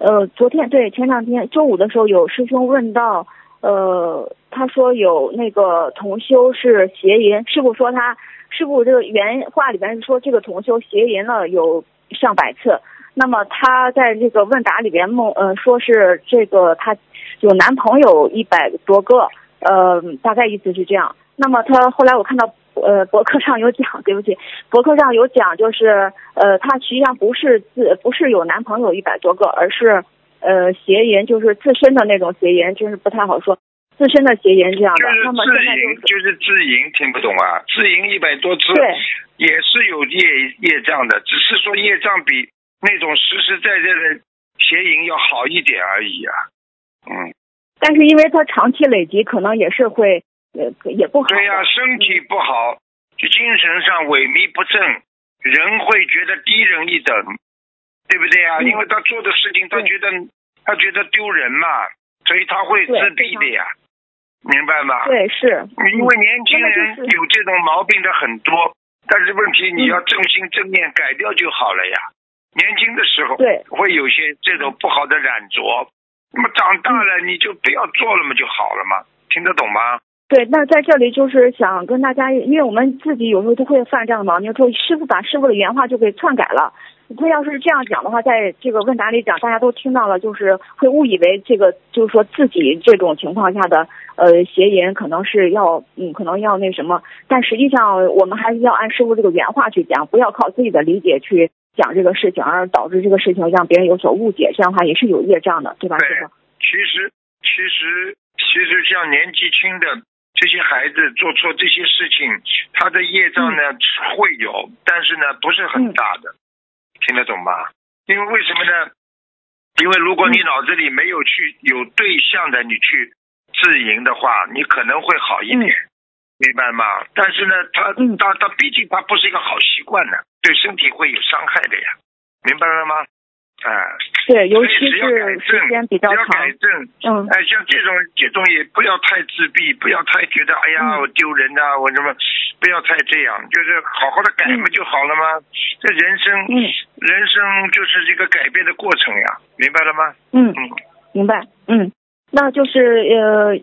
昨天对前两天周五的时候有师兄问到，他说有那个同修是邪淫，师傅说师傅这个原话里边是说这个同修邪淫了有上百次，那么他在这个问答里边说是这个他有男朋友100多个，大概意思是这样。那么他后来我看到博客上有讲，对不起，博客上有讲就是他实际上不是有男朋友100多个，而是邪淫，就是自身的那种邪淫，就是不太好说，自身的邪淫这样的。那么现在就是自淫，听不懂啊？自淫100多次， 对， 也是有业障的，只是说业障比那种实实在在的邪淫要好一点而已啊。 但是因为他长期累积，可能也是会也不好。 对呀，身体不好，就精神上萎靡不振，人会觉得低人一等，对不对呀？因为他做的事情，他觉得丢人嘛，所以他会自闭的呀，明白吗？ 对，是。 因为年轻人有这种毛病的很多，但是问题你要正心正念改掉就好了呀。年轻的时候会有些这种不好的染着，那么长大了你就不要做了嘛就好了嘛，听得懂吗？ 对，那在这里就是想跟大家，因为我们自己有时候都会犯这样的毛病，说师傅把师傅的原话就给篡改了。他要是这样讲的话，在这个问答里讲，大家都听到了，就是会误以为这个就是说自己这种情况下的邪淫可能是要可能要那什么，但实际上我们还是要按师傅这个原话去讲，不要靠自己的理解去讲这个事情，而导致这个事情让别人有所误解，这样的话也是有业障的，对吧？ 对，其实像年纪轻的这些孩子做错这些事情，他的业障呢会有，但是呢不是很大的，听得懂吗？因为为什么呢？因为如果你脑子里没有有对象的，你去自营的话，你可能会好一点，明白吗？但是呢，他毕竟他不是一个好习惯呢，对身体会有伤害的呀，明白了吗？ 对，尤其是时间比较长， 改正，像这种也不要太自闭，不要太觉得哎呀我丢人啊，我什么，不要太这样，就是好好的改不就好了吗？这人生就是这个改变的过程呀，明白了吗？ 明白，那就是